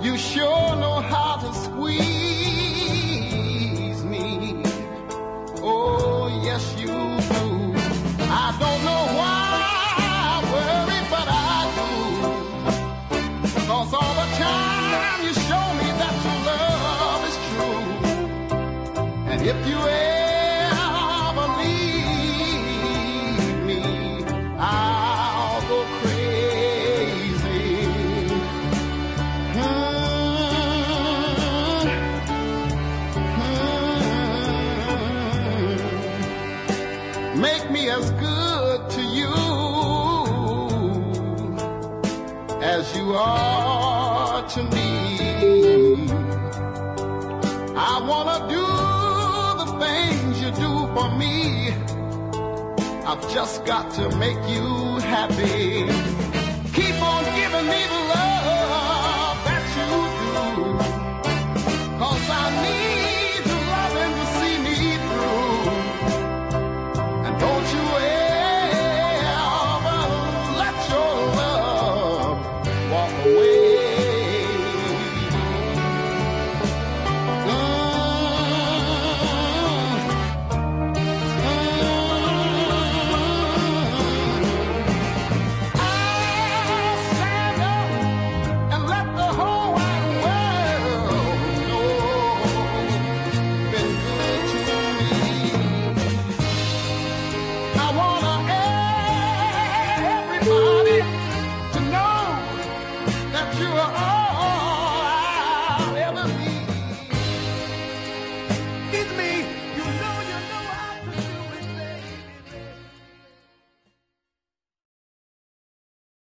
You sure know how to squeeze me. Oh, yes, you do. I don't know why I worry, but I do. 'Cause all the time you show me that your love is true. And if you ever leave me, I'll go crazy. Make me as good to you as you are to me. I wanna do the things you do for me. I've just got to make you happy. Keep on giving me the love